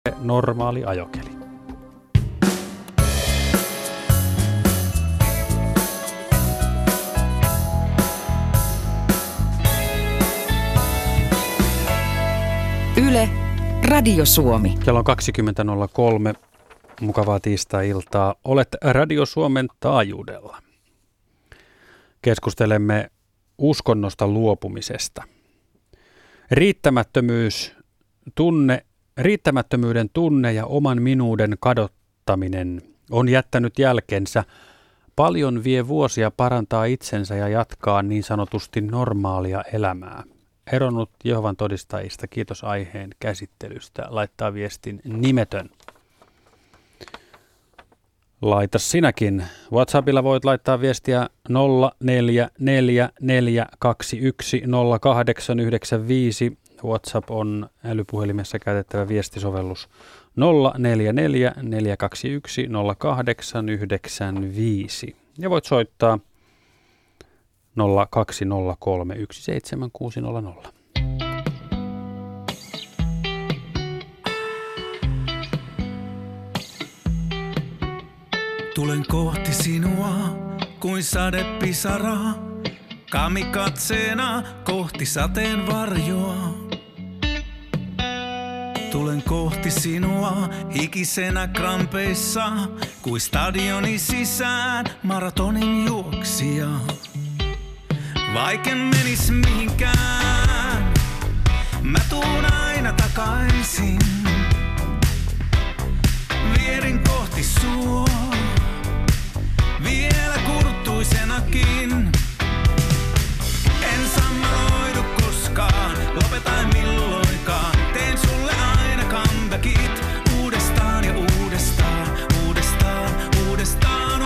Normaali ajokeli. Yle, Radio Suomi. Kello on 20.03. Mukavaa tiistai-iltaa. Olet Radio Suomen taajuudella. Keskustelemme uskonnosta luopumisesta. Riittämättömyyden tunne ja oman minuuden kadottaminen on jättänyt jälkensä. Paljon vie vuosia parantaa itsensä ja jatkaa niin sanotusti normaalia elämää. Eronnut Jehovan todistajista, kiitos aiheen käsittelystä, laittaa viestin nimetön. Laita sinäkin. WhatsAppilla voit laittaa viestiä 0444210895. WhatsApp on älypuhelimessa käytettävä viestisovellus 0444210895. Ja voit soittaa 020317600. Tulen kohti sinua kuin sadepisara, kamikatseena kohti sateen varjoa. Tulen kohti sinua hikisenä krampeissa, kuin stadionin sisään maratonin juoksija. Vaiken menis mihinkään, mä tuun aina takaisin. Vierin kohti sua, vielä kurttuisenakin. En sammaloidu koskaan, lopeta milloinkaan. Teen sulle aina comebackin uudestaan ja uudestaan, uudestaan, uudestaan,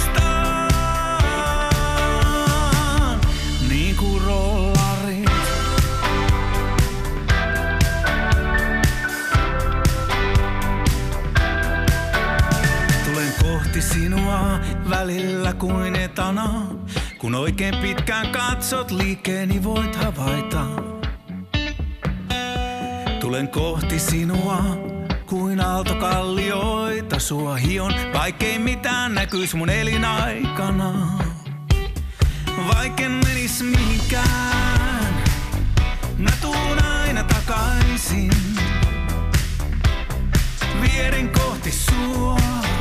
uudestaan. Niin kuin rollarit. Tulen kohti sinua välillä kuin etana. Kun oikein pitkään katsot, liikkeeni voit havaita. Tulen kohti sinua kuin aaltokallioita. Sua hion, vaikkei mitään näkyis mun elinaikana. Vaiken menis mihinkään, mä tuun aina takaisin. Vierin kohti sua,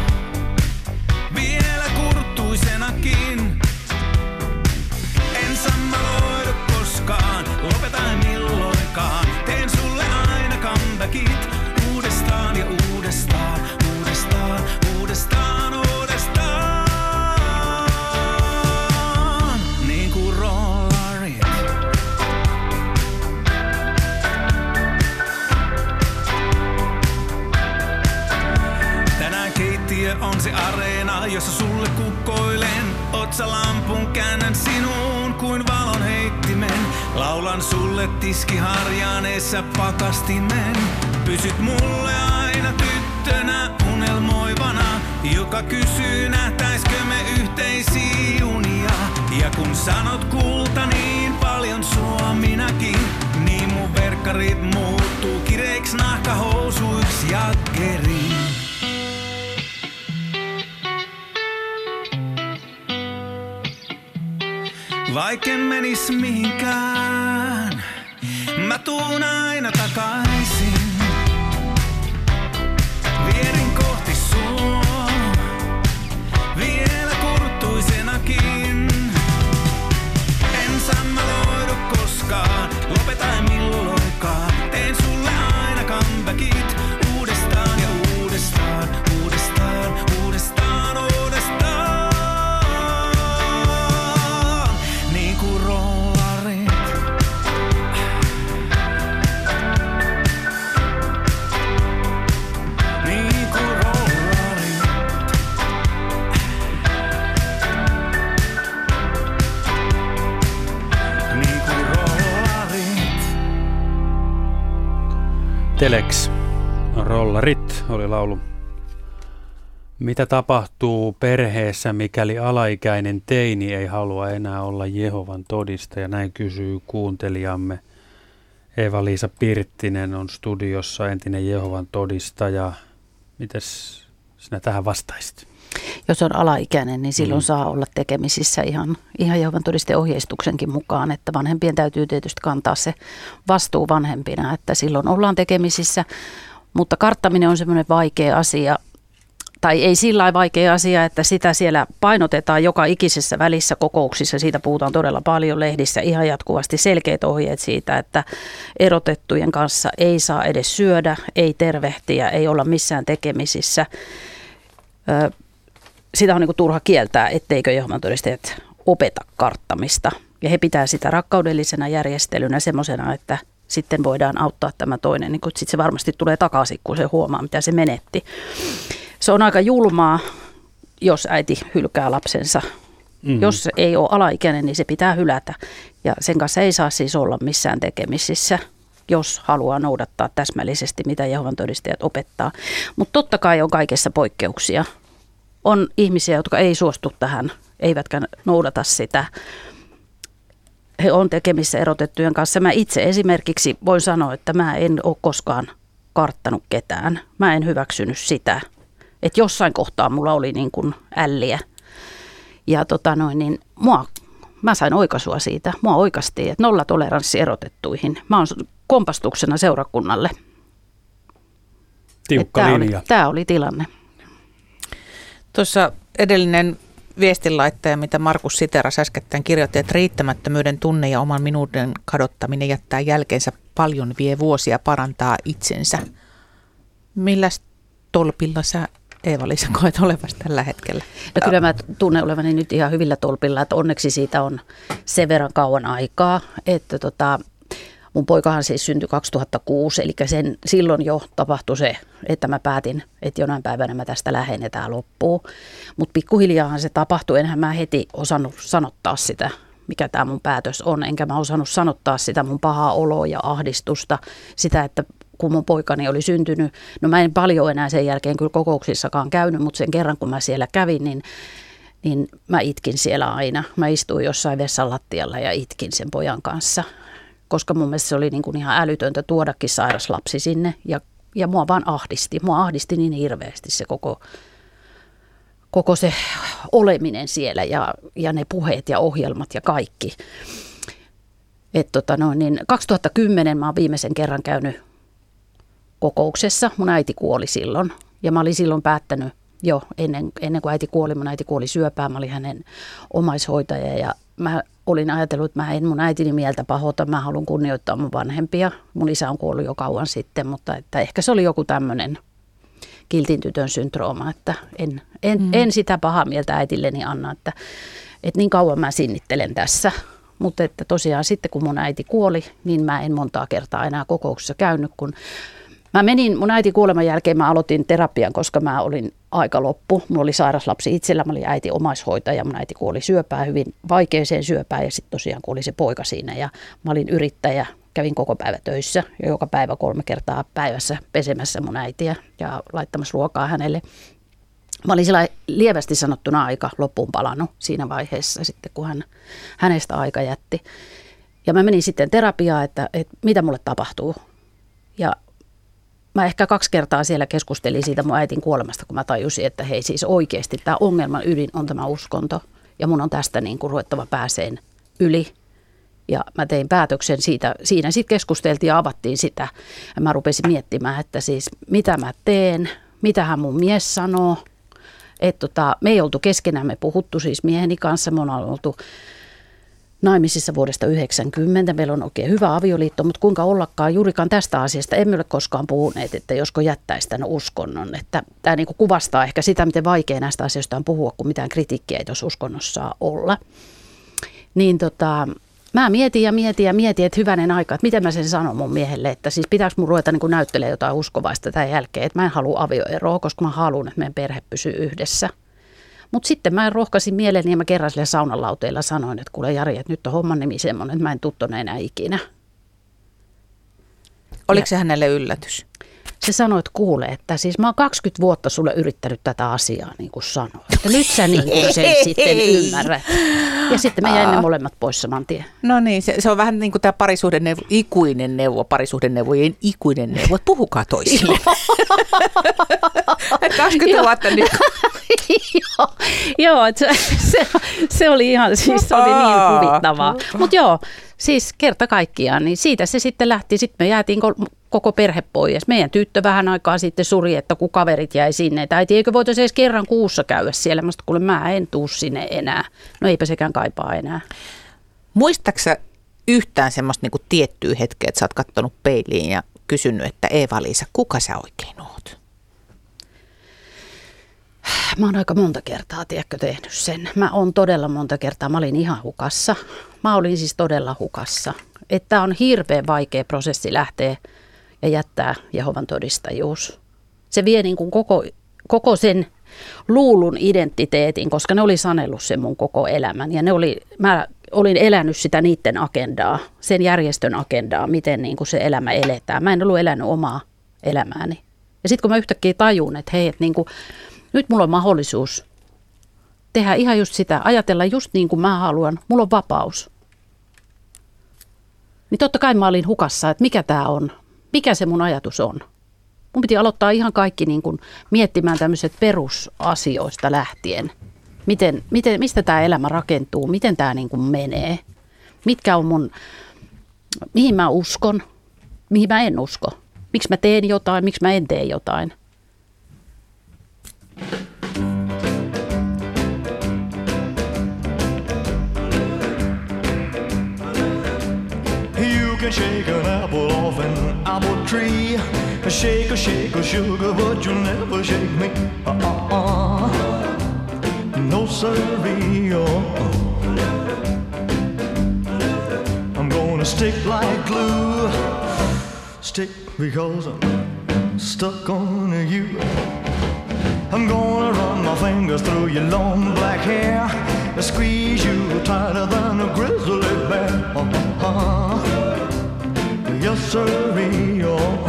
vielä kurttuisenakin. En sammaloidu koskaan, lopeta milloinkaan. Teen sulle aina comebackit uudestaan ja uudestaan, uudestaan, uudestaan, uudestaan. Niin kuin rollarit. Tänään keittiö on se areena, jossa sulle kukkoilen. Otsalampun käännän sinuun kuin valon heittimen. Laulan sulle tiskiharjaaneessa pakastimen. Pysyt mulle aina tyttönä unelmoivana, joka kysyy nähtäiskö me yhteisiä unia. Ja kun sanot kulta niin paljon sua minäkin, niin mun verkkarit muuttuu kireiks nahkahousuiksi ja keriin. Vaiken menis mihinkään, mä tuun aina takaisin. Vierin kohti sua, vielä kurttuisenakin. En sammaloidu koskaan, lopeta milloinkaan. Teen sulle aina comebackit uudestaan ja uudestaan, uudestaan, uudestaan, uudestaan. Niin kuin rollarit. Niin kuin rollarit. Niin kuin rollarit. Telex, rollarit oli laulu. Mitä tapahtuu perheessä, mikäli alaikäinen teini ei halua enää olla Jehovan todistaja? Näin kysyy kuuntelijamme Eeva-Liisa Pirttinen on studiossa, entinen Jehovan todistaja. Mites sinä tähän vastaisit? Jos on alaikäinen, niin silloin saa olla tekemisissä ihan Jehovan todistajien ohjeistuksenkin mukaan, että vanhempien täytyy tietysti kantaa se vastuu vanhempina, että silloin ollaan tekemisissä, mutta karttaminen on semmoinen vaikea asia, tai ei sillä lailla vaikea asia, että sitä siellä painotetaan joka ikisessä välissä kokouksissa, siitä puhutaan todella paljon lehdissä ihan jatkuvasti selkeät ohjeet siitä, että erotettujen kanssa ei saa edes syödä, ei tervehtiä, ei olla missään tekemisissä. Sitä on niin kuin turha kieltää, etteikö Jehovan todistajat opeta karttamista. Ja he pitää sitä rakkaudellisena järjestelynä semmoisena, että sitten voidaan auttaa tämä toinen. Niin sitten se varmasti tulee takaisin, kun se huomaa, mitä se menetti. Se on aika julmaa, jos äiti hylkää lapsensa. Jos ei ole alaikäinen, niin se pitää hylätä. Ja sen kanssa ei saa siis olla missään tekemisissä, jos haluaa noudattaa täsmällisesti, mitä Jehovan todistajat opettaa. Mutta totta kai on kaikessa poikkeuksia. On ihmisiä, jotka ei suostu tähän, eivätkä noudata sitä. He on tekemissä erotettujen kanssa. Mä itse esimerkiksi voin sanoa, että mä en ole koskaan karttanut ketään. Mä en hyväksynyt sitä. Että jossain kohtaa mulla oli niin kuin älliä. Ja mä sain oikaisua siitä. Mua oikaistiin, että nollatoleranssi erotettuihin. Mä oon kompastuksena seurakunnalle. Tiukka linja. Tämä oli tilanne. Tuossa edellinen viestinlaittaja, mitä Markus siteerasi äskettäin, kirjoitti, että riittämättömyyden tunne ja oman minuuden kadottaminen jättää jälkeensä paljon, vie vuosia parantaa itsensä. Milläs tolpilla sä, Eeva-Liisa, koet olevasi tällä hetkellä? No kyllä mä tunnen olevani nyt ihan hyvillä tolpilla, että onneksi siitä on sen verran kauan aikaa, että mun poikahan siis syntyi 2006, eli silloin jo tapahtui se, että mä päätin, että jonain päivänä mä tästä lähden ja tää loppuu. Mutta pikkuhiljaahan se tapahtui, enhän mä heti osannut sanottaa sitä, mikä tämä mun päätös on. Enkä mä osannut sanottaa sitä mun pahaa oloa ja ahdistusta, sitä, että kun mun poikani oli syntynyt, no mä en paljon enää sen jälkeen kyllä kokouksissakaan käynyt, mutta sen kerran kun mä siellä kävin, niin mä itkin siellä aina. Mä istuin jossain vessan lattialla ja itkin sen pojan kanssa. Koska mun mielestä se oli niin kuin ihan älytöntä tuodakin sairas lapsi sinne ja mua vaan ahdisti. Mua ahdisti niin hirveästi se koko se oleminen siellä ja ne puheet ja ohjelmat ja kaikki. 2010 mä oon viimeisen kerran käynyt kokouksessa. Mun äiti kuoli silloin ja mä olin silloin päättänyt jo ennen kuin äiti kuoli. Mun äiti kuoli syöpään. Mä olin hänen omaishoitaja ja mä olin ajatellut, että mä en mun äitini mieltä pahoita, mä haluan kunnioittaa mun vanhempia. Mun isä on kuollut jo kauan sitten, mutta että ehkä se oli joku tämmöinen kiltin tytön syndrooma, että en sitä pahaa mieltä äitilleni anna, että niin kauan mä sinnittelen tässä. Mutta että tosiaan sitten kun mun äiti kuoli, niin mä en montaa kertaa enää kokouksessa käynyt, kun mä menin mun äiti kuoleman jälkeen, mä aloitin terapian, koska mä olin aika loppu. Mulla oli sairas lapsi itsellä, mä olin äiti omaishoitaja, mun äiti kuoli syöpään, hyvin vaikeeseen syöpään ja sitten tosiaan kuoli se poika siinä ja mä olin yrittäjä, kävin koko päivä töissä ja joka päivä 3 kertaa päivässä pesemässä mun äitiä ja laittamassa ruokaa hänelle. Mä olin sillä lievästi sanottuna aika loppuun palannut siinä vaiheessa sitten, kun hänestä aika jätti. Ja mä menin sitten terapiaan, että mitä mulle tapahtuu. Ja mä ehkä 2 kertaa siellä keskustelin siitä mun äitin kuolemasta, kun mä tajusin, että hei siis oikeasti tämä ongelman ydin on tämä uskonto. Ja mun on tästä niin kuin ruvettava pääseen yli. Ja mä tein päätöksen siitä. Siinä sitten keskusteltiin ja avattiin sitä. Ja mä rupesin miettimään, että siis mitä mä teen, mitähän mun mies sanoo. Että me ei oltu keskenään, me puhuttu siis mieheni kanssa. Me ollaan oltu naimisissa vuodesta 1990. Meillä on oikein hyvä avioliitto, mutta kuinka ollakaan juurikaan tästä asiasta emme ole koskaan puhuneet, että josko jättäisi tämän uskonnon. Että tämä niin kuin kuvastaa ehkä sitä, miten vaikea näistä asioista on puhua, kun mitään kritiikkiä ei tuossa uskonnossa saa olla. Niin mä mietin, että hyvänen aika, että miten mä sen sanon mun miehelle, että siis pitääkö mun ruveta niin kuin näyttelemään jotain uskovaista tämän jälkeen, että mä en halua avioeroa, koska mä haluan, että meidän perhe pysyy yhdessä. Mutta sitten mä rohkaisin mieleni ja mä kerran sille saunalauteilla sanoin, että kuule Jari, että nyt on homman nimi semmoinen, että mä en tule tonne enää ikinä. Oliko se hänelle yllätys? Se sanoi, että kuule, että siis mä oon 20 vuotta sulle yrittänyt tätä asiaa niin kuin sanoa. Että nyt sä niin kuin sen sitten ymmärrät. Ja sitten me jäimme molemmat pois saman tien. No niin, se on vähän niin kuin tämä parisuhdenneuvojen ikuinen neuvo. Puhukaa toisille. 20 vuotta nyt. Joo, se oli ihan, siis se oli niin huvittavaa. Mutta joo, siis kerta kaikkiaan, niin siitä se sitten lähti. Sitten me jäätiin koko perhe pois. Meidän tyttö vähän aikaa sitten suri, että kun kaverit jäi sinne. Että äiti, eikö voitaisiin edes kerran kuussa käydä siellä? Mä sanoin, kuule, mä en tuu sinne enää. No eipä sekään kaipaa enää. Muistaaksä yhtään semmoista niinku tiettyä hetkeä, että sä oot kattonut peiliin ja kysynyt, että Eeva-Liisa, kuka sä oikein oot? Mä oon aika monta kertaa, tiedätkö, tehnyt sen. Mä oon todella monta kertaa. Mä olin ihan hukassa. Mä olin siis todella hukassa. Että on hirveän vaikea prosessi lähteä ja jättää Jehovan todistajuus. Se vie niin kuin koko sen luulun identiteetin, koska ne oli sanellut sen mun koko elämän. Ja mä olin elänyt sitä niiden agendaa, sen järjestön agendaa, miten niin kuin se elämä eletään. Mä en ollut elänyt omaa elämääni. Ja sitten kun mä yhtäkkiä tajun, että hei, että niin kuin, nyt mulla on mahdollisuus tehdä ihan just sitä, ajatella just niin kuin mä haluan, mulla on vapaus. Niin totta kai mä olin hukassa, että mikä tää on, mikä se mun ajatus on. Mun piti aloittaa ihan kaikki niin kuin miettimään tämmöiset perusasioista lähtien. Mistä tämä elämä rakentuu, miten tämä niin kuin menee, mitkä on mihin mä uskon, mihin mä en usko. Miksi mä teen jotain, miksi mä en tee jotain. You can shake an apple off an apple tree. Shake a sugar, but you'll never shake me. No sirree, I'm gonna stick like glue. Stick because I'm stuck on you. I'm gonna run my fingers through your long black hair, squeeze you tighter than a grizzly bear. Yes, sirree,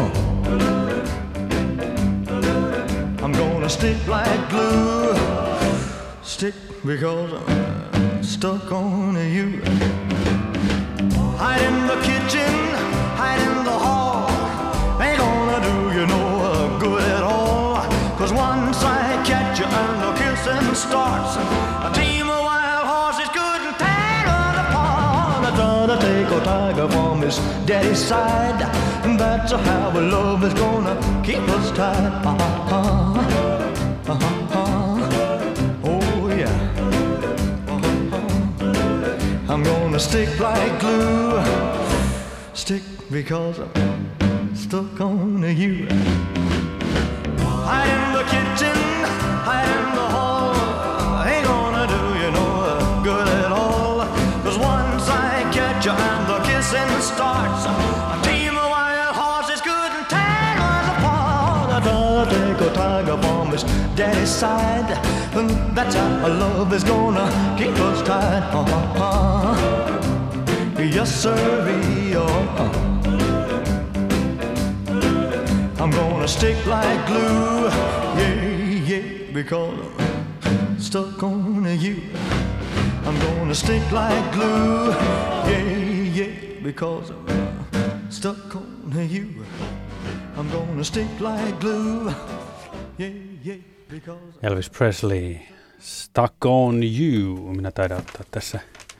I'm gonna stick like glue. Stick because I'm stuck on you. Hide in the kitchen, hide in the hall. Ain't gonna do you no good at all. 'Cause once I catch you and the kissing starts, a team of wild horses couldn't tear us apart. I try to take a tiger from his daddy's side, and that's how love is gonna keep us tied. Oh yeah. I'm gonna stick like glue. Stick because I'm stuck on you. Hide in the kitchen, hide in the hall. Ain't gonna do you no good at all. 'Cause once I catch you and the kissing starts, a team of wild horses couldn't tear us apart. I try to take a tiger from his daddy's side, and that's how love is gonna keep us tied. Yes, sirree, I'm gonna stick like glue, yeah, yeah, because I'm stuck on you. I'm gonna stick like glue, yeah, yeah, because I'm stuck on you. I'm gonna stick like glue, yeah, yeah, because... Elvis Presley, Stuck on You. Minä taidan ottaa tässä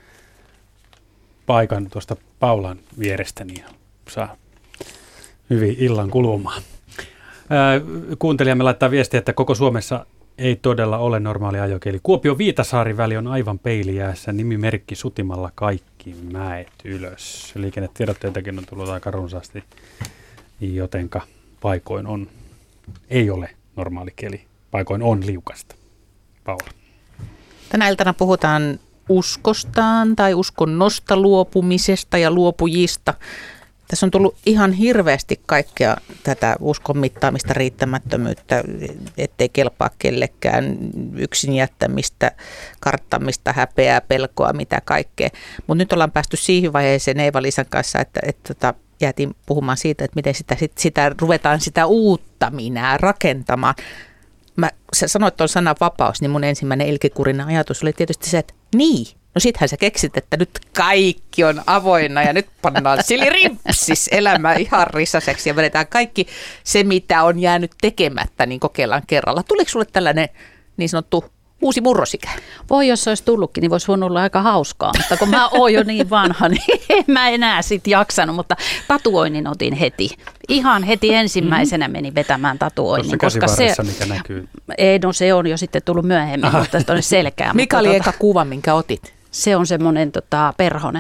paikan tuosta Paulan vierestä, niin saa hyvin illan kulumaan. Kuuntelijamme laittaa viestiä, että koko Suomessa ei todella ole normaali ajokieli. Kuopio-Viitasaari-väli on aivan peiliäässä, nimimerkki sutimalla kaikki mäet ylös. Liikennetiedotteitakin on tullut aika runsaasti, jotenka paikoin ei ole normaali keli. Paikoin on liukasta. Paula. Tänä iltana puhutaan uskostaan tai uskonnosta luopumisesta ja luopujista. Tässä on tullut ihan hirveästi kaikkea tätä uskon mittaamista, riittämättömyyttä, ettei kelpaa kellekään, yksin jättämistä, karttamista, häpeää, pelkoa, mitä kaikkea. Mutta nyt ollaan päästy siihen vaiheeseen Eeva-Liisan kanssa, että jäätiin puhumaan siitä, että miten sitä ruvetaan sitä uutta minää rakentamaan. Sä sanoit tuon sanan vapaus, niin mun ensimmäinen ilkikurinen ajatus oli tietysti se, että niin. No sittenhän sä keksit, että nyt kaikki on avoinna ja nyt pannaan silirimpsis elämä ihan rissaseksi ja vedetään kaikki se, mitä on jäänyt tekemättä, niin kokeillaan kerralla. Tuliko sulle tällainen niin sanottu uusi murrosikä? Voi, jos se olisi tullutkin, niin voisi voinut olla aika hauskaa, mutta kun mä oon jo niin vanha, niin en mä enää sit jaksanut, mutta tatuoinnin otin heti. Ihan heti ensimmäisenä menin vetämään tatuoinnin. Koska se, mikä näkyy. Ei, no se on jo sitten tullut myöhemmin, mutta tuonne selkään. Mikä oli eka kuva, minkä otit? Se on semmoinen perhonen.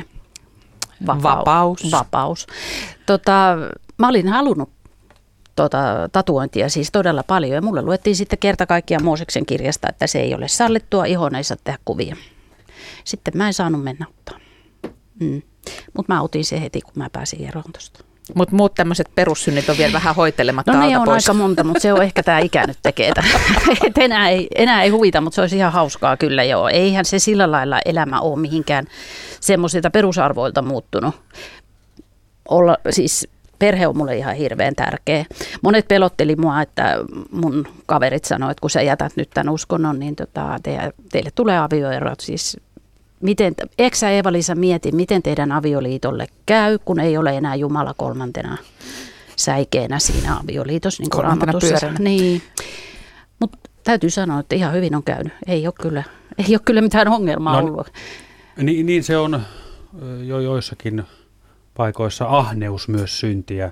Vapaus. Mä olin halunnut tatuointia siis todella paljon ja mulle luettiin sitten kerta kaikkiaan Mooseksen kirjasta, että se ei ole sallittua, ihon ei saa tehdä kuvia. Sitten mä en saanut mennä ottaa. Mutta mä otin se heti, kun mä pääsin eroon tuosta. Mutta muut tämmöiset perussynnit on vielä vähän hoitelematta alta pois. No ne on aika monta, mutta se on ehkä tämä ikä nyt tekee. enää ei huvita, mutta se olisi ihan hauskaa kyllä joo. Eihän se sillä lailla elämä ole mihinkään semmoisilta perusarvoilta muuttunut. Siis perhe on mulle ihan hirveän tärkeä. Monet pelotteli mua, että mun kaverit sanoi, että kun sä jätät nyt tämän uskonnon, niin teille tulee avioerot. Siis eikö sä Eeva-Liisa mieti, miten teidän avioliitolle käy, kun ei ole enää Jumala kolmantena säikeenä siinä avioliitossa. Niin kolmantena pyöränä. Niin. Mutta täytyy sanoa, että ihan hyvin on käynyt. Ei ole kyllä mitään ongelmaa ollut. Niin se on jo joissakin paikoissa ahneus myös syntiä.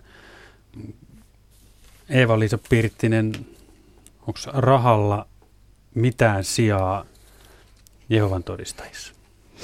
Eeva-Liisa Pirttinen, onko rahalla mitään sijaa Jehovan todistajissa?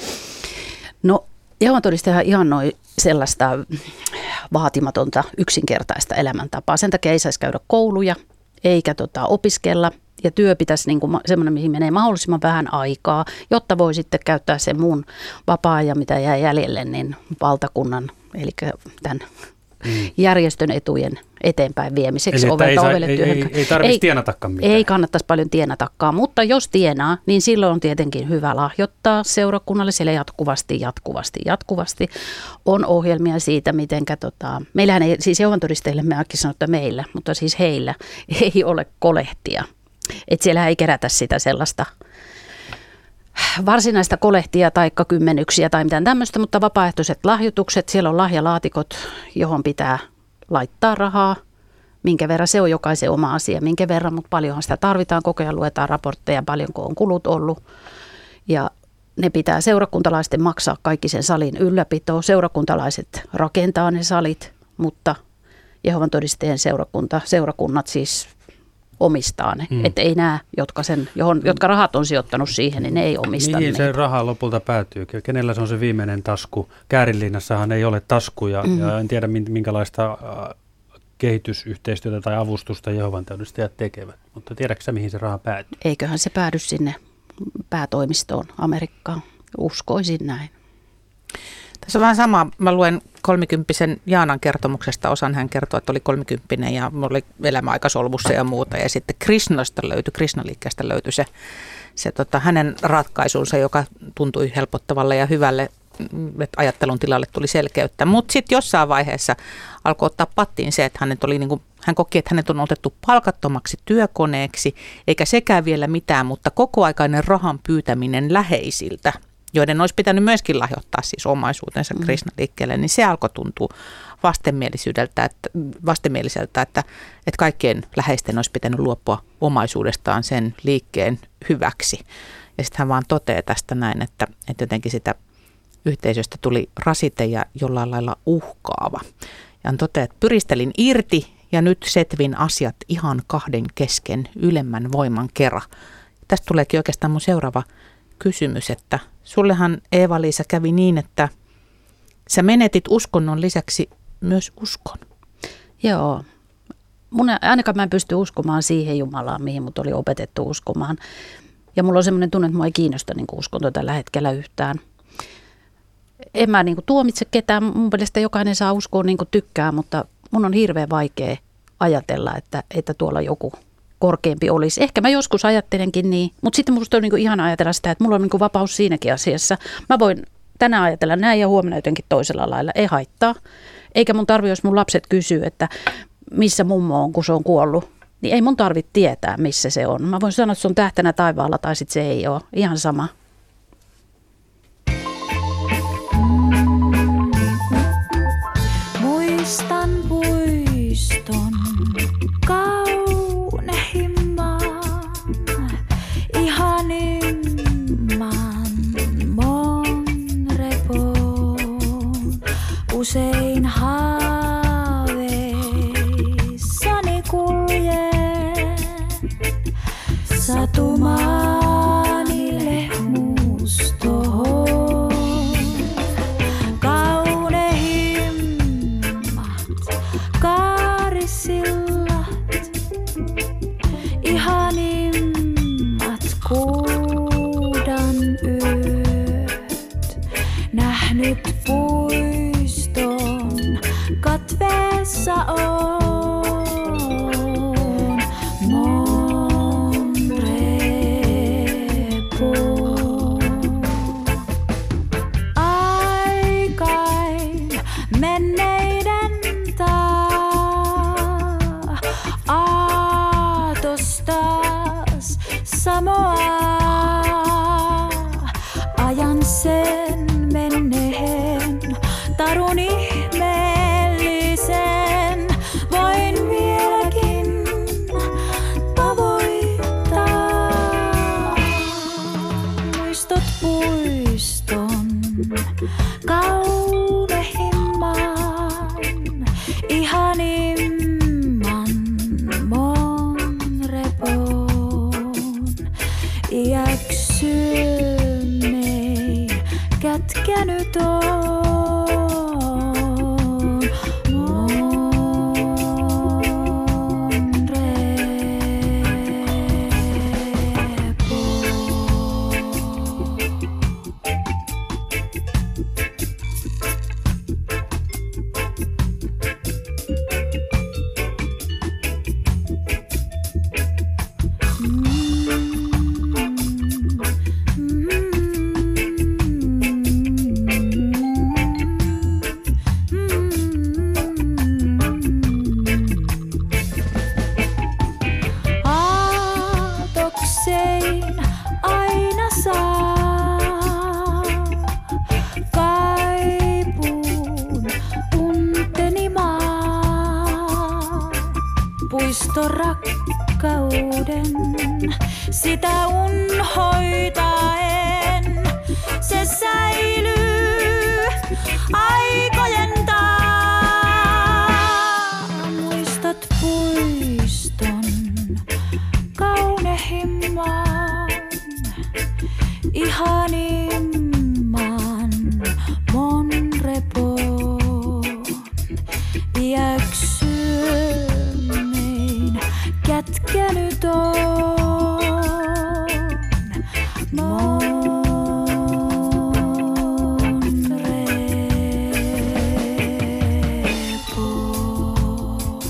No Jehovan todistaja ihannoi sellaista vaatimatonta, yksinkertaista elämäntapaa. Sen takia ei saisi käydä kouluja eikä opiskella. Ja työ pitäisi niin kuin semmoinen, mihin menee mahdollisimman vähän aikaa, jotta voi sitten käyttää sen muun vapaa-ajan, mitä jää jäljelle, niin valtakunnan, eli tämän järjestön etujen eteenpäin viemiseksi. Ei tarvitse tienatakaan mitään. Ei kannattaisi paljon tienatakaan, mutta jos tienaa, niin silloin on tietenkin hyvä lahjoittaa seurakunnalle. Siellä jatkuvasti on ohjelmia siitä, mitenkä meillähän ei, siis Jehovan todistajille me äkki sanoo, että meillä, mutta siis heillä ei ole kolehtia. Että siellä ei kerätä sitä sellaista varsinaista kolehtia tai kymmenyksiä tai mitään tämmöistä, mutta vapaaehtoiset lahjoitukset, siellä on lahjalaatikot, johon pitää laittaa rahaa, minkä verran, se on jokaisen oma asia, minkä verran, mutta paljonhan sitä tarvitaan, koko ajan luetaan raportteja, paljonko on kulut ollut ja ne pitää seurakuntalaisten maksaa kaikki sen salin ylläpito, seurakuntalaiset rakentaa ne salit, mutta Jehovan todistajien seurakunnat siis omistaa ne. Että ei nämä, jotka rahat on sijoittanut siihen, niin ne ei omista Mihin niitä. se raha lopulta päätyy? Kenellä se on se viimeinen tasku? Käärinlinnassahan ei ole taskuja ja en tiedä minkälaista kehitysyhteistyötä tai avustusta Jehovan todistajat tekevät. Mutta tiedätkö sä, mihin se raha päätyy? Eiköhän se päädy sinne päätoimistoon Amerikkaan. Uskoisin näin. Tässä on vähän sama. Mä luen 30-sen Jaanan kertomuksesta. Osan hän kertoo, että oli 30 ja oli elämä aika solmussa ja muuta. Ja sitten Krishnaliikkeestä löytyi se hänen ratkaisunsa, joka tuntui helpottavalle ja hyvälle, että ajattelun tilalle tuli selkeyttä. Mutta sitten jossain vaiheessa alkoi ottaa pattiin se, että hän koki, että hänet on otettu palkattomaksi työkoneeksi, eikä sekään vielä mitään, mutta kokoaikainen rahan pyytäminen läheisiltä, joiden olisi pitänyt myöskin lahjoittaa siis omaisuutensa Krishnaliikkeelle, niin se alkoi tuntua vastenmieliseltä, että kaikkien läheisten olisi pitänyt luopua omaisuudestaan sen liikkeen hyväksi. Ja sitten hän vaan toteaa tästä näin, että jotenkin sitä yhteisöstä tuli rasite ja jollain lailla uhkaava. Ja hän toteaa, että pyristelin irti ja nyt setvin asiat ihan kahden kesken ylemmän voiman kerran. Tästä tuleekin oikeastaan mun seuraava kysymys, että sullehan Eeva-Liisa kävi niin, että sä menetit uskonnon lisäksi myös uskon. Joo. Ainakaan mä en pysty uskomaan siihen Jumalaan, mihin mut oli opetettu uskomaan. Ja mulla on semmoinen tunne, että mua ei kiinnosta niin kuin uskonto tällä hetkellä yhtään. En mä niin kuin tuomitse ketään. Mun mielestä jokainen saa uskoa niin kuin tykkää, mutta mun on hirveän vaikea ajatella, että tuolla joku korkeampi olisi. Ehkä mä joskus ajattelenkin niin, mutta sitten musta on niin kuin ihana ajatella sitä, että mulla on niin kuin vapaus siinäkin asiassa. Mä voin tänään ajatella näin ja huomenna jotenkin toisella lailla. Ei haittaa. Eikä mun tarvi, jos mun lapset kysyy, että missä mummo on, kun se on kuollut, niin ei mun tarvitse tietää, missä se on. Mä voin sanoa, että se on tähtänä taivaalla tai sitten se ei ole. Ihan sama. Muistan puiston kaunehimman, ihanimman mon repoon. Usein haaveissani kuljen satumaanille mustoon. Kaarisillat, ihanimmat kuudan yöt. Nähnyt puiston katveessa on mon repoon. Aikain menneiden aatostas samoa ajan sen menneen tarun ihmeellisen voin vieläkin tavoittaa. Muistot puiston kaunehimman, ihanimman mon repoon. Iäksyneen kätkenyt on mon aatoksein aina saa kaipuun tunteni maa. Puiston rakkauden sitä unhoitaen se säilyy aikojen taa. Muistat puiston kaunehimman, ihanimman mon repoon. Iäksyneen kätkenyt on mon repoon.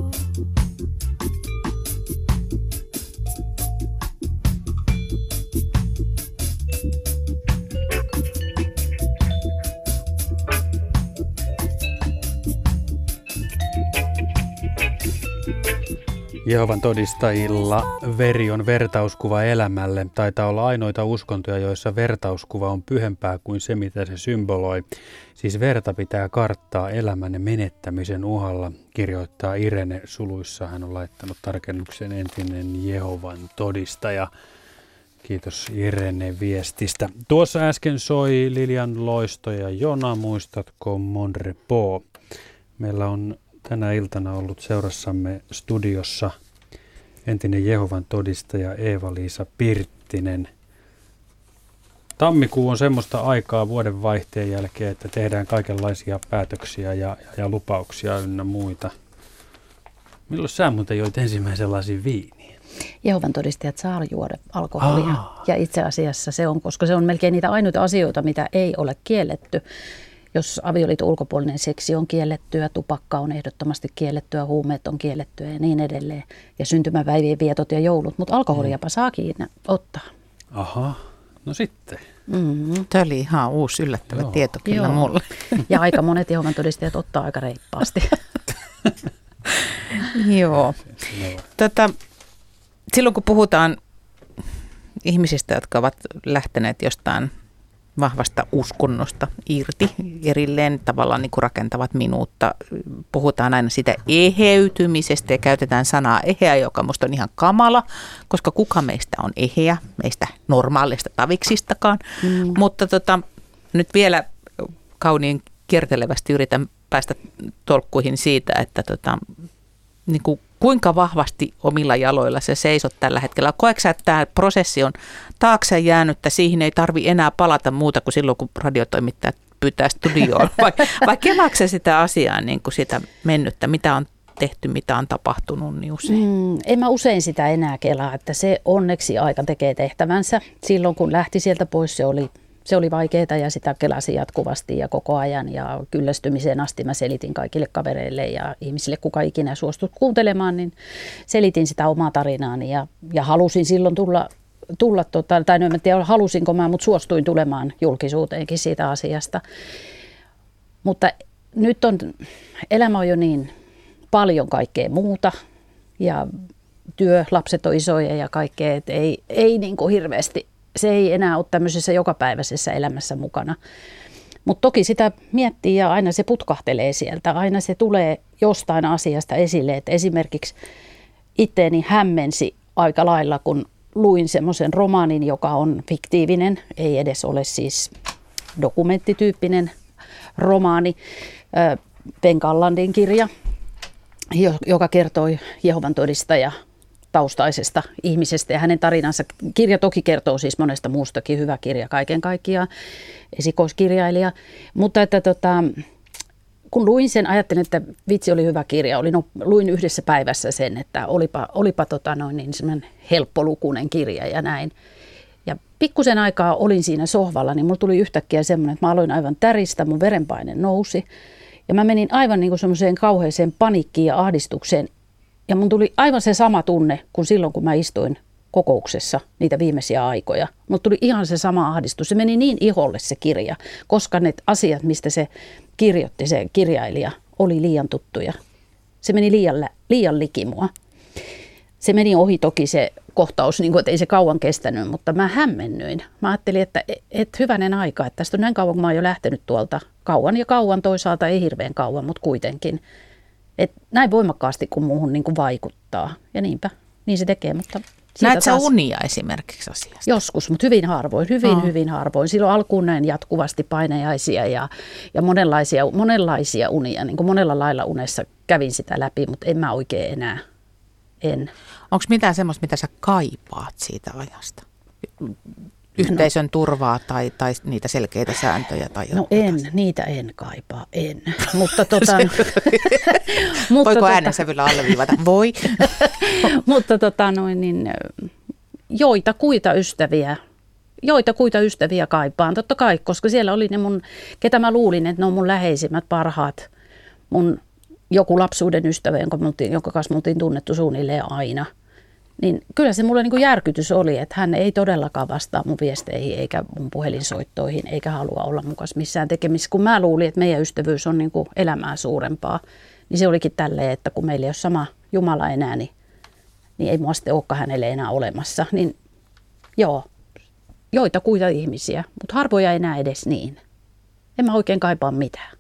Jehovan todistajilla veri on vertauskuva elämälle. Taitaa olla ainoita uskontoja, joissa vertauskuva on pyhempää kuin se, mitä se symboloi. Siis verta pitää karttaa elämän menettämisen uhalla, kirjoittaa Irene suluissa. Hän on laittanut tarkennuksen entinen Jehovan todistaja. Kiitos Irene viestistä. Tuossa äsken soi Lilian Loisto ja Jona, muistatko Mon Repos? Meillä on tänä iltana ollut seurassamme studiossa entinen Jehovan todistaja Eeva-Liisa Pirttinen. Tammikuu on semmoista aikaa vuodenvaihteen jälkeen, että tehdään kaikenlaisia päätöksiä ja lupauksia ynnä muita. Milloin sä muuten joit ensimmäisen lasin viiniä? Jehovan todistajat saa juoda alkoholia. Ja itse asiassa se on, koska se on melkein niitä ainoita asioita, mitä ei ole kielletty. Jos avioliiton ulkopuolinen seksi on kiellettyä, tupakka on ehdottomasti kiellettyä, huumeet on kiellettyä ja niin edelleen. Ja syntymäpäivien vietot ja joulut, mutta alkoholiapa saakin ottaa. Aha. No sitten. Tämä oli ihan uusi yllättävä tieto kyllä Joo. mulle. Ja aika monet Jehovan todistajat ottaa aika reippaasti. Joo. Silloin kun puhutaan ihmisistä, jotka ovat lähteneet jostain vahvasta uskonnosta irti, erilleen tavallaan niin kuin rakentavat minuutta. Puhutaan aina siitä eheytymisestä ja käytetään sanaa eheä, joka musta on ihan kamala, koska kuka meistä on eheä, meistä normaalista taviksistakaan. Mutta nyt vielä kauniin kiertelevästi yritän päästä tolkkuihin siitä, että niin kuin kuinka vahvasti omilla jaloilla se seisot tällä hetkellä. Koetko sä, että tämä prosessi on taakse jäänyttä, siihen ei tarvi enää palata muuta kuin silloin, kun radiotoimittajat pyytää studioon? Vai kelaatko sä sitä asiaa, niin kuin sitä mennyttä, mitä on tehty, mitä on tapahtunut niin usein? En mä usein sitä enää kelaa, että se onneksi aika tekee tehtävänsä. Silloin kun lähti sieltä pois, se oli vaikeaa ja sitä kelasin jatkuvasti ja koko ajan ja kyllästymiseen asti mä selitin kaikille kavereille ja ihmisille, kuka ikinä suostui kuuntelemaan, niin selitin sitä omaa tarinaani ja halusin silloin tulla tai en tiedä halusinko mä, mutta suostuin tulemaan julkisuuteenkin siitä asiasta. Mutta nyt elämä on jo niin paljon kaikkea muuta ja lapset on isoja ja kaikkea, että ei niin kuin hirveästi. Se ei enää ole tämmöisessä jokapäiväisessä elämässä mukana. Mutta toki sitä miettii ja aina se putkahtelee sieltä. Aina se tulee jostain asiasta esille. Et esimerkiksi itteeni hämmensi aika lailla, kun luin semmoisen romaanin, joka on fiktiivinen. Ei edes ole siis dokumenttityyppinen romaani. Ben Gallandin kirja, joka kertoi Jehovan todistaja taustaisesta ihmisestä ja hänen tarinansa. Kirja toki kertoo siis monesta muustakin, hyvä kirja kaiken kaikkiaan, esikoiskirjailija, mutta että kun luin sen, ajattelin, että vitsi oli hyvä kirja, luin yhdessä päivässä sen, että olipa niin semmoinen helppolukuinen kirja ja näin. Ja pikkusen aikaa olin siinä sohvalla, niin mulla tuli yhtäkkiä semmoinen, että mä aloin aivan täristä, mun verenpaine nousi ja mä menin aivan niin kuin semmoiseen kauheeseen paniikkiin ja ahdistukseen. Ja mun tuli aivan se sama tunne kuin silloin, kun mä istuin kokouksessa niitä viimeisiä aikoja. Mulla tuli ihan se sama ahdistus. Se meni niin iholle se kirja, koska ne asiat, mistä se kirjoitti se kirjailija, oli liian tuttuja. Se meni liian liki mua. Se meni ohi toki se kohtaus, niin kuin, että ei se kauan kestänyt, mutta mä hämmennyin. Mä ajattelin, että hyvänen aika, että tästä on näin kauan, kun mä oon jo lähtenyt tuolta kauan toisaalta, ei hirveän kauan, mutta kuitenkin. Et näin voimakkaasti, kun muuhun niin kuin vaikuttaa. Ja niinpä, niin se tekee. Mutta näet sä unia esimerkiksi asiasta? Joskus, mutta hyvin harvoin, hyvin harvoin. Silloin alkuun näin jatkuvasti painajaisia ja monenlaisia unia. Niin kuin monella lailla unessa kävin sitä läpi, mutta en mä oikein enää. Onko mitään semmoista, mitä sä kaipaat siitä ajasta? Yhteisön turvaa tai niitä selkeitä sääntöjä? Tai niitä en kaipaa, en. Mutta voiko äänensävyllä alleviivata? Voi. Mutta joitakuita ystäviä kaipaan, totta kai, koska siellä oli ne ketä mä luulin, että ne on mun läheisimmät, parhaat, mun joku lapsuuden ystävä, jonka kanssa me oltiin tunnettu suunnilleen aina. Niin kyllä se mulle niin kuin järkytys oli, että hän ei todellakaan vastaa mun viesteihin eikä mun puhelinsoittoihin eikä halua olla mukaan missään tekemisissä. Kun mä luulin, että meidän ystävyys on niin kuin elämää suurempaa, niin se olikin tälleen, että kun meillä ei ole sama Jumala enää, niin ei mua sitten olekaan hänelle enää olemassa. Niin joo, joitakuita ihmisiä, mutta harvoja enää edes niin. En mä oikein kaipaa mitään.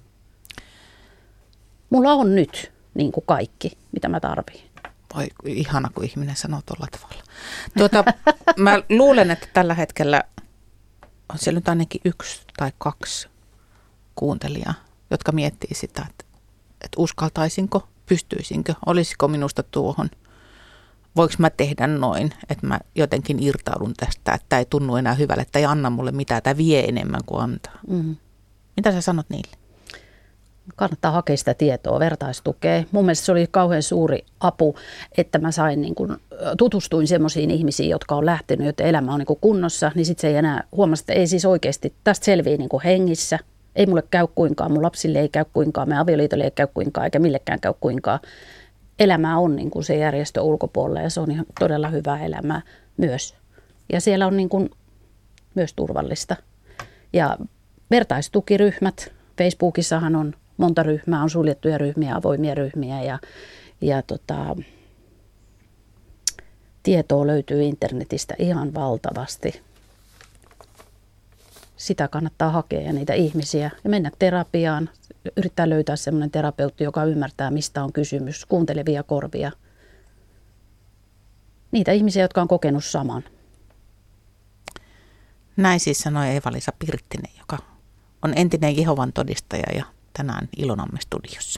Mulla on nyt niin kuin kaikki, mitä mä tarviin. Oi, ihana, kun ihminen sanoo tuolla tavalla. Mä luulen, että tällä hetkellä on siellä nyt ainakin 1 tai 2 kuuntelijaa, jotka miettii sitä, että uskaltaisinko, pystyisinkö, olisiko minusta tuohon, voiko mä tehdä noin, että mä jotenkin irtaudun tästä, että ei tunnu enää hyvälle, että ei anna mulle mitään, tai vie enemmän kuin antaa. Mm. Mitä sä sanot niille? Kannattaa hakea sitä tietoa, vertaistukea. Mun mielestä se oli kauhean suuri apu, että mä tutustuin semmoisiin ihmisiin, jotka on lähtenyt, joten elämä on niin kuin kunnossa, niin sitten se ei enää huomasi, että ei siis oikeasti tästä selviä niin kuin hengissä. Ei mulle käy kuinkaan, mun lapsille ei käy kuinkaan, meidän avioliitolle ei käy kuinkaan, eikä millekään käy kuinkaan. Elämä on niin kuin se järjestö ulkopuolella ja se on ihan todella hyvää elämää myös. Ja siellä on niin kuin myös turvallista. Ja vertaistukiryhmät, Facebookissahan on monta ryhmää, on suljettuja ryhmiä, avoimia ryhmiä ja tietoa löytyy internetistä ihan valtavasti. Sitä kannattaa hakea ja niitä ihmisiä ja mennä terapiaan, yrittää löytää semmoinen terapeutti, joka ymmärtää, mistä on kysymys, kuuntelevia korvia. Niitä ihmisiä, jotka on kokenut saman. Näin siis sanoi Eeva-Liisa Pirttinen, joka on entinen Jehovan todistaja ja tänään Ilonamme studiossa.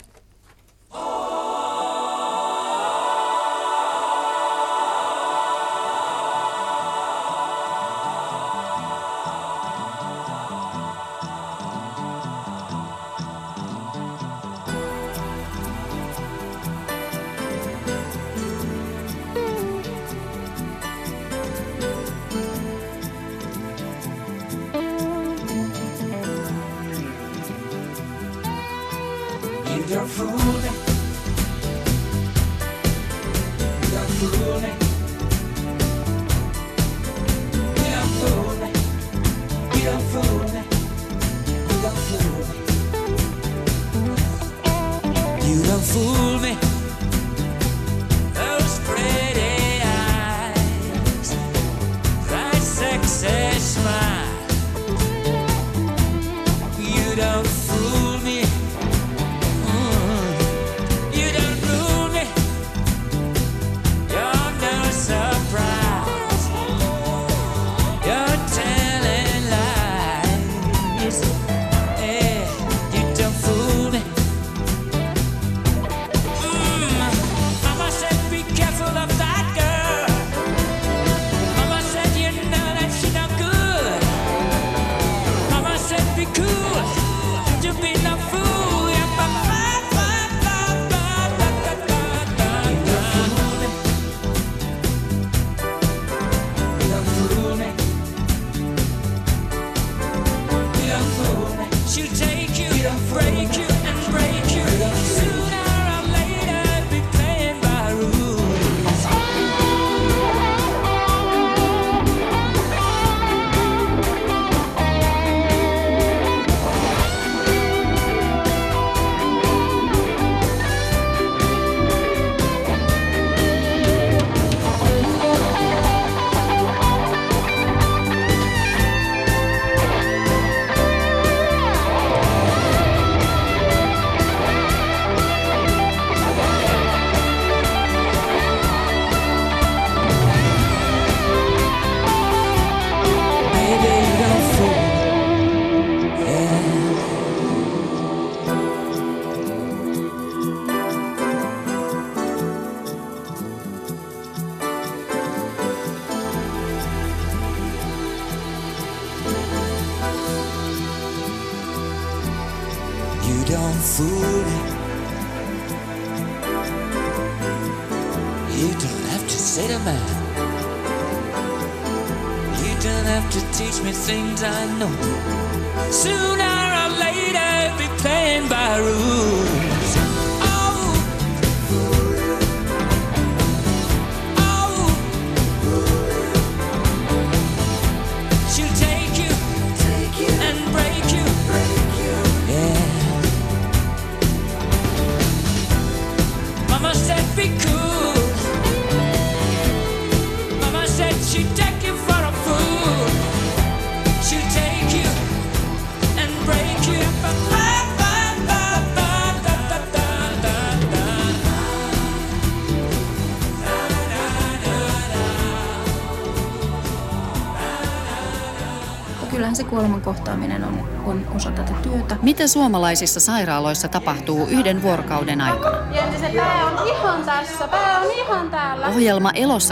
Kyllähän se kuoleman kohtaaminen on osa tätä työtä. Mitä suomalaisissa sairaaloissa tapahtuu yhden vuorokauden aikana? Jenni, se pää on ihan tässä. Pää on ihan täällä. Ohjelma Elossa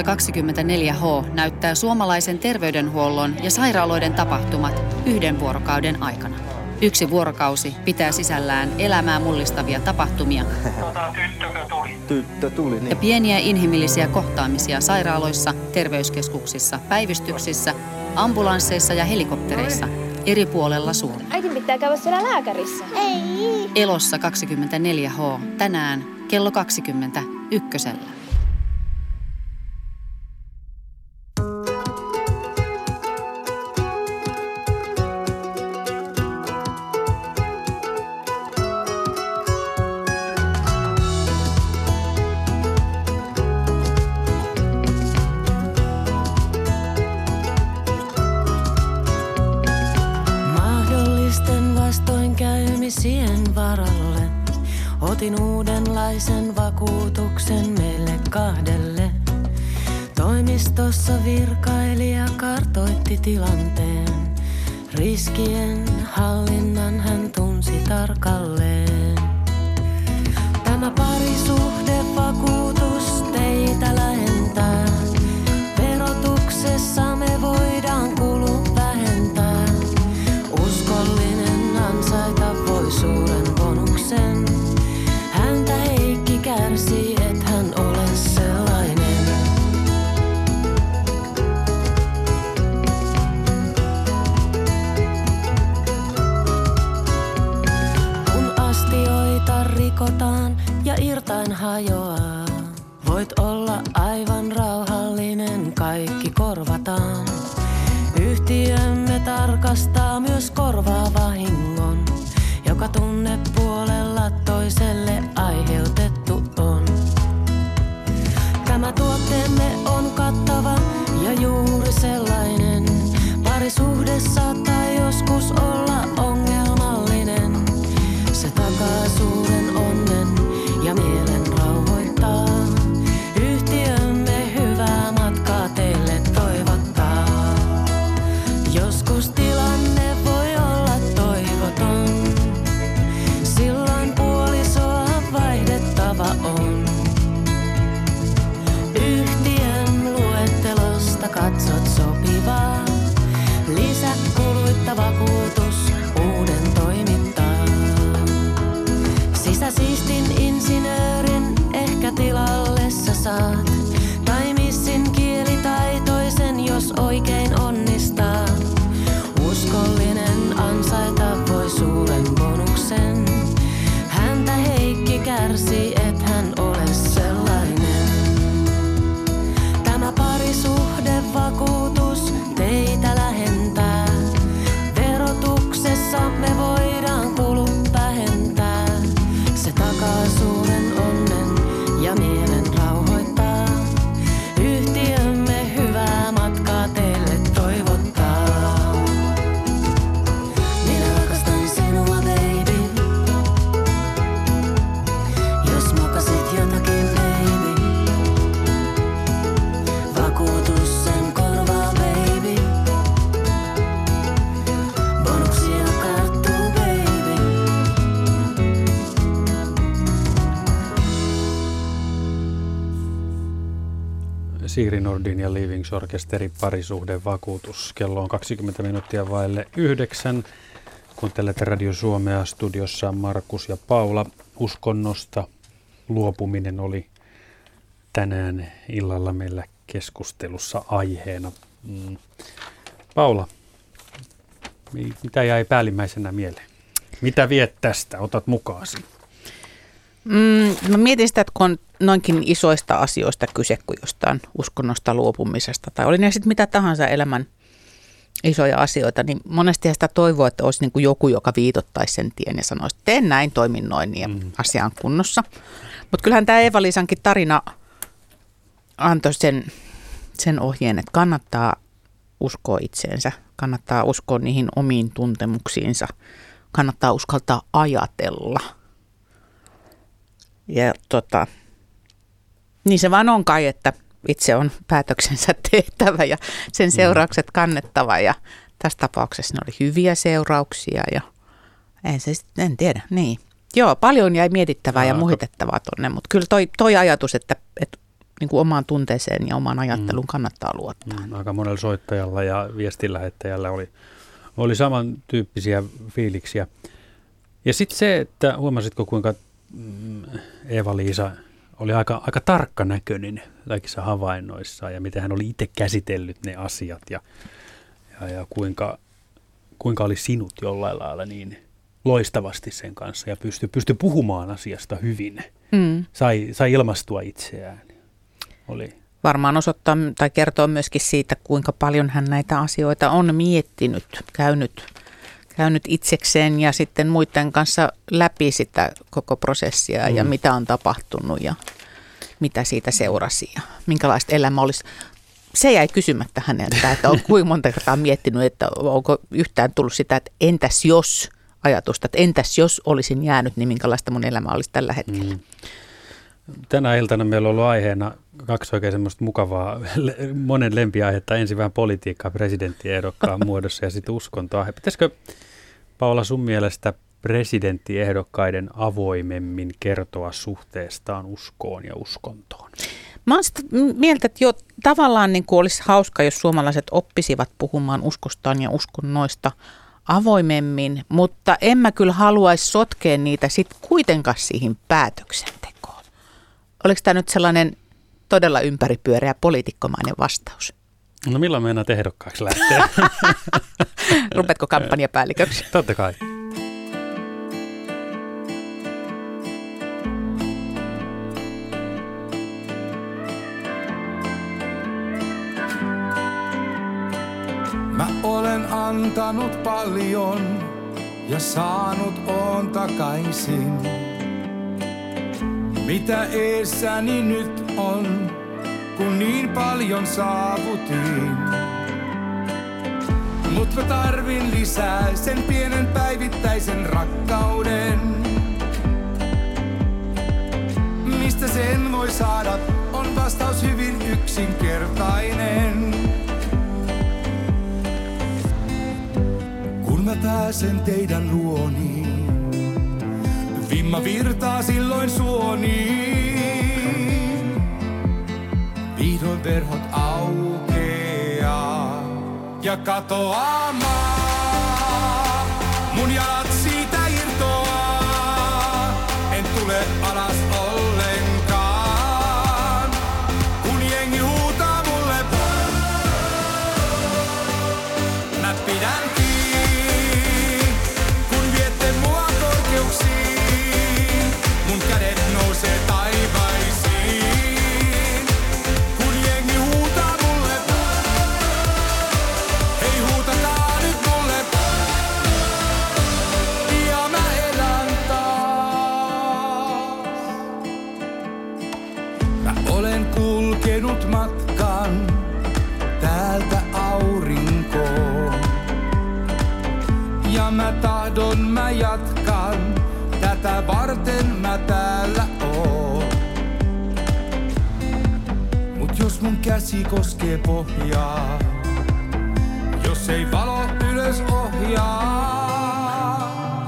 24H näyttää suomalaisen terveydenhuollon ja sairaaloiden tapahtumat yhden vuorokauden aikana. Yksi vuorokausi pitää sisällään elämää mullistavia tapahtumia Tyttö tuli, niin. ja pieniä inhimillisiä kohtaamisia sairaaloissa, terveyskeskuksissa, päivystyksissä, ambulansseissa ja helikoptereissa eri puolella Suomea. Äitin pitää käydä siellä lääkärissä. Ei. Elossa 24H tänään kello 20 Ykkösellä. vuosien varalle. Otin uudenlaisen vakuutuksen meille kahdelle. Toimistossa virkailija kartoitti tilanteen. Riskien hallinnan hän tunsi tarkalleen. Tämä parisuhdevakuutus teitä lähentää. Verotuksessa me voidaan kulut vähentää. Uskollinen ansaita voi suuren bonuksen. Häntä Heikki kärsii, et hän ole sellainen. Kun astioita rikotaan ja irtain hajoaa, voit olla aivan rauhallinen, kaikki korvataan. Yhtiömme tarkastaa myös korvaa vahingon, joka tunnepuolella toiselle aiheutettu on. Tämä tuotteemme on kattava ja juuri sellainen. Parisuhde saattaa joskus olla ongelmallinen. Se takaa suuren onnen ja mielen rauhoittaa. Yhtiömme hyvää matkaa teille toivottaa. Joskus tilanne voi olla toivoton. Silloin puolisoa vaihdettava on. Yhtiön luettelosta katsot sopivaa. Lisä kuluitta vakuutus uuden toimittaa. Sisäsiistin insinöörin ehkä tilalle sä saat. Tai missin kielitaitoisen, jos oikein onnistaa. Uskollinen ansaita voi suuren bonuksen. Häntä Heikki kärsii, et hän ole sellainen. Tämä parisuhdevakuutus teitä lähentää. Verotuksessa me voidaan kulut vähentää. Se takaa suuren onnen ja mielen rauhoittaa. Yhtiömme hyvää matkaa teille toivottaa. Minä rakastan sinua, baby. Jos mokasit jotakin, baby. Vakuutus sen korvaa, baby. Bonuksia karttuu, baby. Siiri Nordin ja Livings Orkesteri parisuhdevakuutus. Kello on 20 minuuttia vaille 9. Kuuntelette Radio Suomea, studiossa Markus ja Paula. Uskonnosta luopuminen oli tänään illalla meillä keskustelussa aiheena. Paula, mitä jäi päällimmäisenä mieleen? Mitä viet tästä? Otat mukaasi. Mä mietin sitä, että kun on noinkin isoista asioista kyse kuin jostain uskonnosta luopumisesta, tai oli ne sitten mitä tahansa elämän isoja asioita, niin monesti sitä toivoa, että olisi niin kuin joku, joka viitottaisi sen tien ja sanoisi, että teen näin, toimin noin ja asia on kunnossa. Mutta kyllähän tämä Eeva-Liisankin tarina antoi sen ohjeen, että kannattaa uskoa itseensä, kannattaa uskoa niihin omiin tuntemuksiinsa, kannattaa uskaltaa ajatella. Ja niin se vaan on kai, että itse on päätöksensä tehtävä ja sen seuraukset kannettava. Ja tässä tapauksessa ne oli hyviä seurauksia ja en tiedä, niin. Joo, paljon jäi mietittävää ja muhitettavaa tonne, mutta kyllä toi ajatus, että niin kuin omaan tunteeseen ja omaan ajatteluun kannattaa luottaa. Aika monella soittajalla ja viestinlähettäjällä oli samantyyppisiä fiiliksiä. Ja sitten se, että huomasitko kuinka Eeva-Liisa oli aika tarkkanäköinen kaikissa havainnoissaan ja miten hän oli itse käsitellyt ne asiat ja kuinka oli sinut jollain lailla niin loistavasti sen kanssa ja pystyi puhumaan asiasta hyvin. Sai ilmastua itseään. Varmaan osoittaa tai kertoo myöskin siitä, kuinka paljon hän näitä asioita on miettinyt, käynyt itsekseen ja sitten muiden kanssa läpi sitä koko prosessia ja mitä on tapahtunut ja mitä siitä seurasi ja minkälaista elämä olisi. Se jäi kysymättä häneltä, että on kuinka monta kertaa miettinyt, että onko yhtään tullut sitä, että entäs jos ajatusta, että entäs jos olisin jäänyt, niin minkälaista mun elämä olisi tällä hetkellä. Tänä iltana meillä on ollut aiheena kaksi oikein semmoista mukavaa, monen lempiaihetta. Ensin vähän politiikkaa presidenttiehdokkaan muodossa ja sitten uskontoa. Pitäisikö, Paula, sun mielestä presidenttiehdokkaiden avoimemmin kertoa suhteestaan uskoon ja uskontoon? Mä oon sitä mieltä, että jo tavallaan niin kuin olisi hauska, jos suomalaiset oppisivat puhumaan uskostaan ja uskonnoista avoimemmin, mutta en mä kyllä haluaisi sotkea niitä sitten kuitenkaan siihen päätöksentekoon. Oliko tämä nyt sellainen todella ympäripyöreä poliitikkomainen vastaus? No milloin meinaat ehdokkaaksi lähteä? Rupetko kampanjapäälliköksi? Totta kai. Mä olen antanut paljon ja saanut oon takaisin. Mitä eessäni nyt on, kun niin paljon saavutin. Mut mä tarvin lisää sen pienen päivittäisen rakkauden. Mistä sen voi saada, on vastaus hyvin yksinkertainen. Kun mä pääsen teidän luoni, vimma virtaa silloin suoniin. Vihdoin verhot aukeaa ja katoaa maa. Mun jalat siitä irtoaa, en tule alas ollenkaan. Kun jengi huutaa mulle, mä pidän kiinni. Kun viette mua korkeuksiin, mun kädet nousee taivaisiin. Kun jengi huutaa mulle, hei huutakaa nyt mulle. Ja mä elän taas. Mä olen kulkenut matkan täältä aurinkoon. Ja mä tahdon, mä jatkan, tätä varten mä täällä oon. Mut jos mun käsi koskee pohjaa, jos ei valo ylös ohjaa,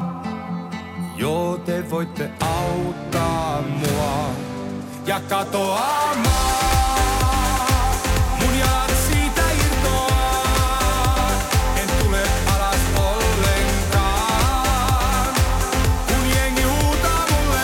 joo te voitte auttaa mua ja katoaa maa. Mun jalat siitä irtoaa, en tule alas ollenkaan. Kun jengi huutaa mulle,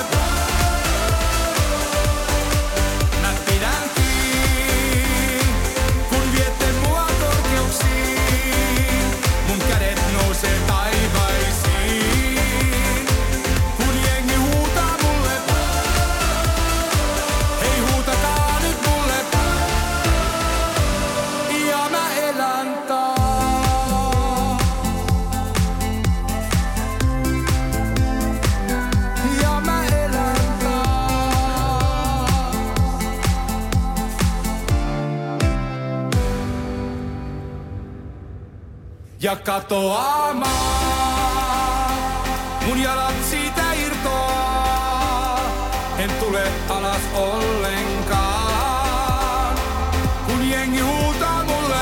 mä pidän kiinni. Kun viette mua korkeuksiin, mun kädet nousee taivaisiin. Kun jengi huutaa mulle, hei huutakaa nyt mulle. Ja mä elän taas. Ja mä elän taas. Ja katoaa maa, mun jalat siitä irtoaa, en tule alas ollenkaan. Kun jengi huutaa mulle,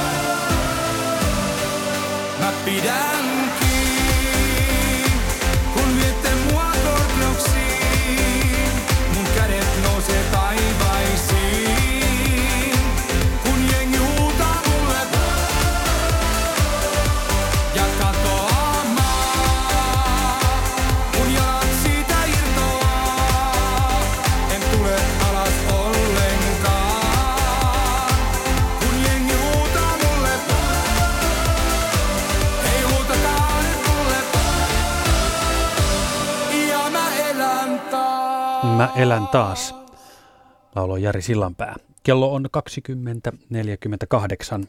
mä pidän kiinni. Kun viette mua korkeuksiin, mun kädet nousee taivaisiin. Kun jengi huutaa mulle, ja katoaa maa. Mun jalat siitä irtoaa, en tule alas ollenkaan. Kun jengi huutaa mulle, hei huutakaa nyt mulle. Ja mä elän taas. Mä elän taas, lauloi Jari Sillanpää. Kello on 20:48.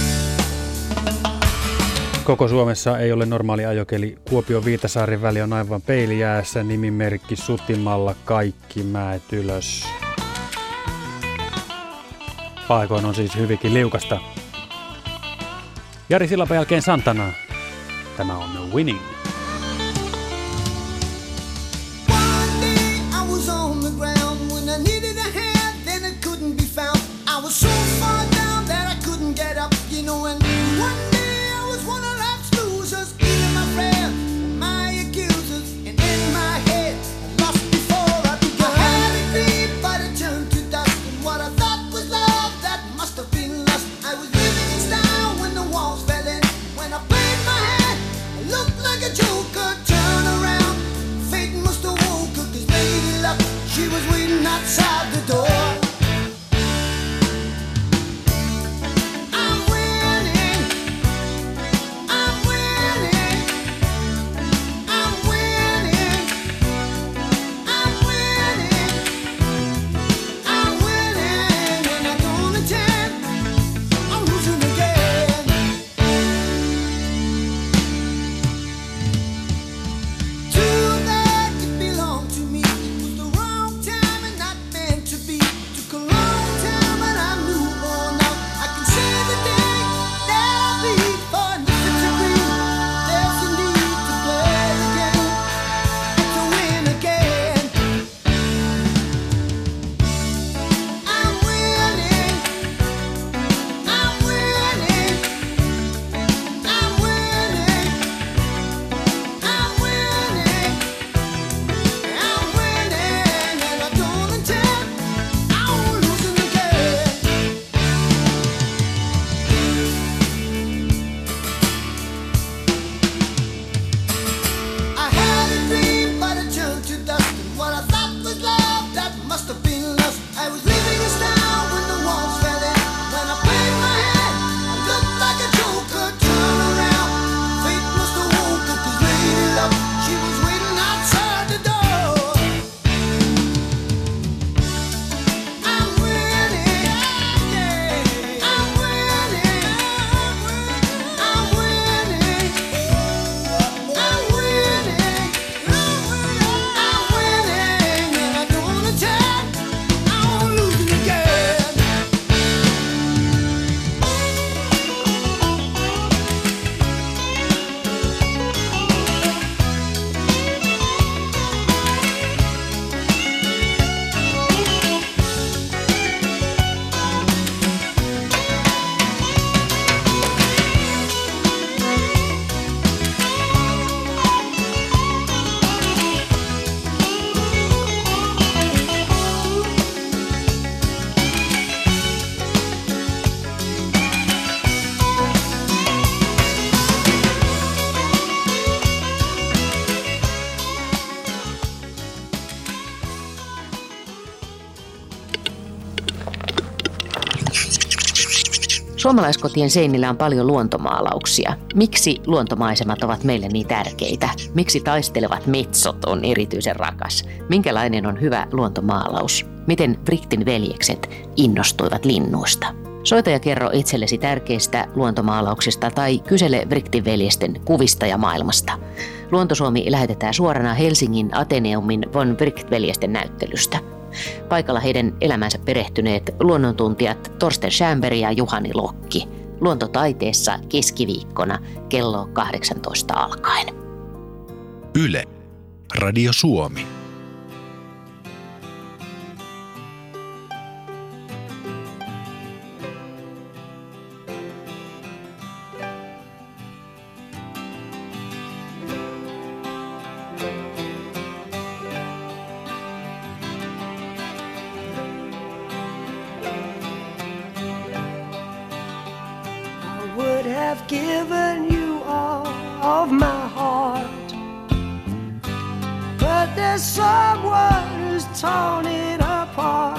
Koko Suomessa ei ole normaali ajokeli. Kuopio-Viitasaaren väli on aivan peilijäässä, nimimerkki sutimalla, kaikki mäet ylös. Paikoin on siis hyvinkin liukasta. Jari Sillanpään jälkeen Santana. Tämä on Winning. Suomalaiskotien seinillä on paljon luontomaalauksia. Miksi luontomaisemat ovat meille niin tärkeitä? Miksi taistelevat metsot on erityisen rakas? Minkälainen on hyvä luontomaalaus? Miten Brightin veljekset innostuivat linnuista? Soita ja kerro itsellesi tärkeistä luontomaalauksista tai kysele Brightin veljesten kuvista ja maailmasta. Luontosuomi lähetetään suorana Helsingin Ateneumin von Wright-veljesten näyttelystä. Paikalla heidän elämänsä perehtyneet luonnontuntijat Torsten Schämberg ja Juhani Lokki. Luontotaiteessa keskiviikkona kello 18 alkaen. Yle. Radio Suomi. Given you all of my heart, but there's someone who's torn it apart,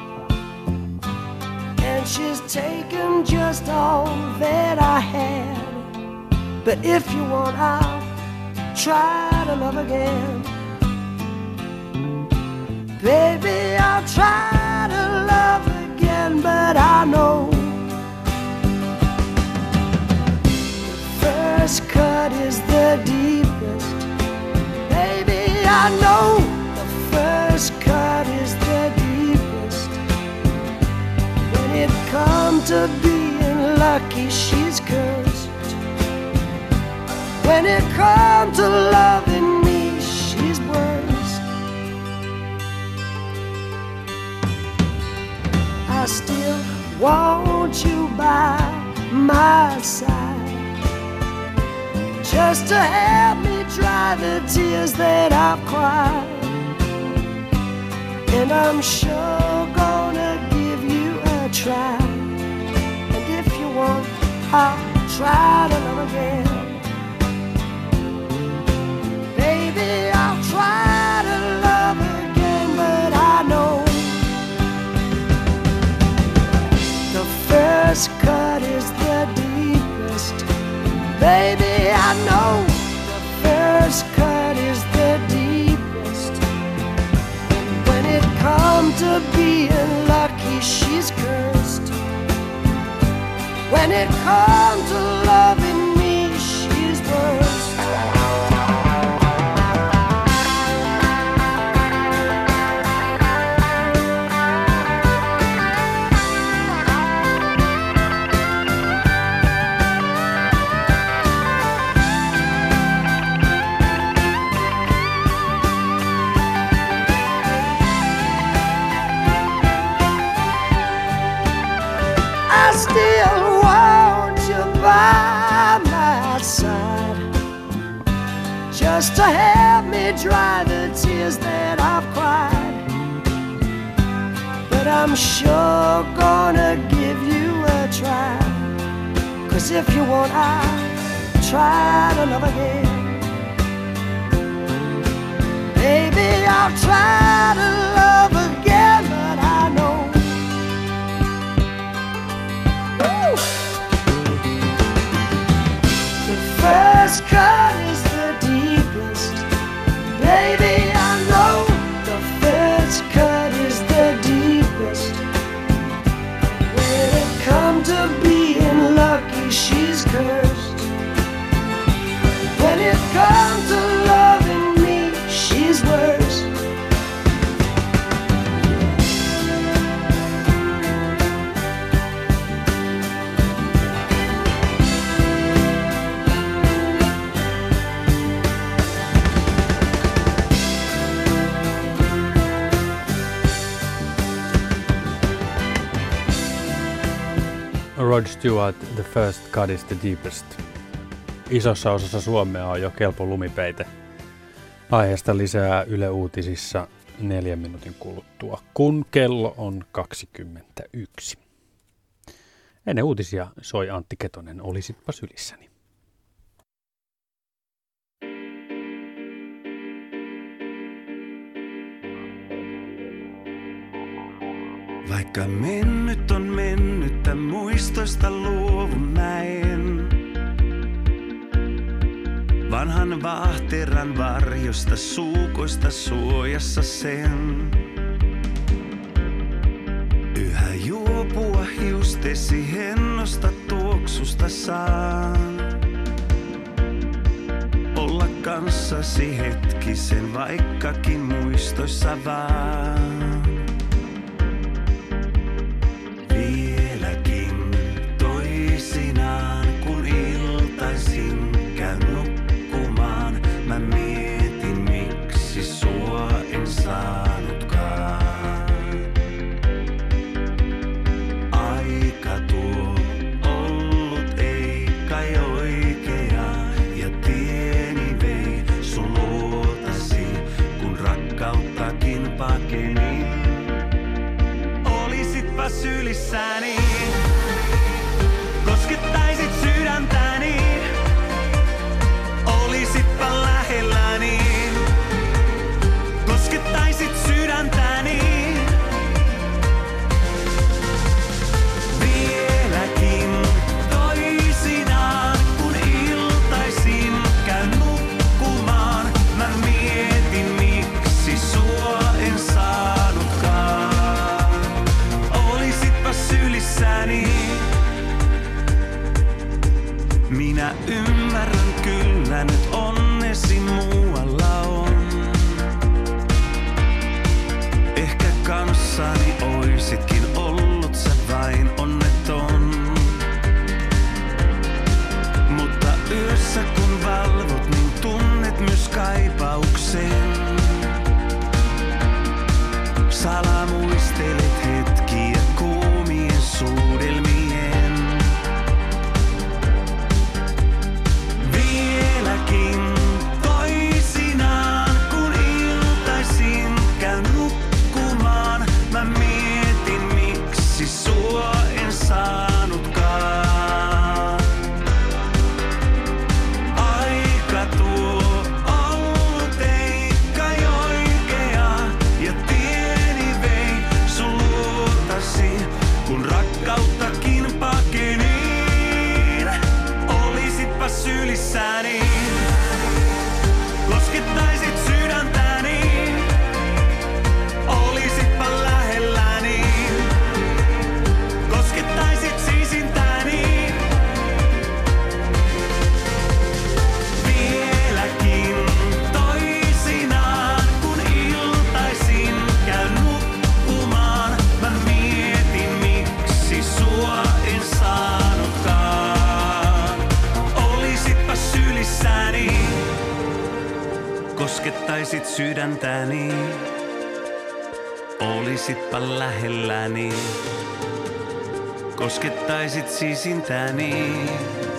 and she's taken just all that I had. But if you want, I'll try to love again. Baby, I'll try to love again, but I know first cut is the deepest. Baby, I know the first cut is the deepest. When it comes to being lucky, she's cursed. When it comes to loving me, she's worse. I still want you by my side, just to help me dry the tears that I've cried. And I'm sure gonna give you a try. And if you want, I'll try to love again. Baby, I'll try to love again, but I know the first cut is the deepest. Baby, I know the first cut is the deepest. When it comes to being lucky, she's cursed. When it comes to loving me, she's worse. Still want you by my side, just to help me dry the tears that I've cried. But I'm sure gonna give you a try, 'cause if you want, I'll try to love again. Baby, I'll try to love again, but I know first cut is the deepest. Baby, I know the first cut is the deepest. When it comes to being lucky, she's cursed. When it comes to loving me, she's worse. Rod Stewart, The First Cut is the Deepest. Isossa osassa Suomea on jo kelpo lumipeite. Aiheesta lisää Yle Uutisissa 4 minuutin kuluttua, kun kello on 21. Ennen uutisia soi Antti Ketonen, Olisitpa sylissäni. Vaikka Vaikka mennyt on mennyttä, muistoista luovun mä en. Vanhan vaahteran varjosta, suukoista suojassa sen. Yhä juopua hiustesi hennosta tuoksusta saan. Olla kanssasi hetkisen, vaikkakin muistoissa vaan. Vieläkin toisinaan, kun iltaisin käyn nukkumaan, mä mietin, miksi sua en saanutkaan. Aika tuo ollut ei kai oikea, ja tieni vei sun luotasi, kun rakkauttakin pakenin. Olisitpa sylissäni, koskettaisit sydäntäni, olisitpa lähelläni, koskettaisit sydäntäni. Vieläkin toisinaan, kun iltaisin käyn nukkumaan, mä mietin, miksi sua en saanutkaan. Olisitpa sylissäni. Minä ymmärrän kyllä, nyt onnesi muualla on. Ehkä kanssani oisitkin ollut sä vain onneton. Mutta yössä kun valvot, niin tunnet myös kaipauksen. Salamuistelet hetkiä kuumien suudelmien. Vieläkin toisinaan, kun iltaisin käyn nukkumaan, mä mietin, miksi sua en saanutkaan. Aika tuo ollut ei kai oikea, ja tieni vei sun luotasi, kun rakkauttakin pakenin. Olisitpa sylissäni, koskettaisit sydäntäni, olisitpa lähelläni, koskettaisit siisintäni. Vieläkin toisinaan, kun iltaisin käyn nukkumaan, mä mietin, miksi sua en saanutkaan. Olisitpa sylissäni, koskettaisit sydäntäni, olisitpa lähelläni, koskettaisit siisintäni.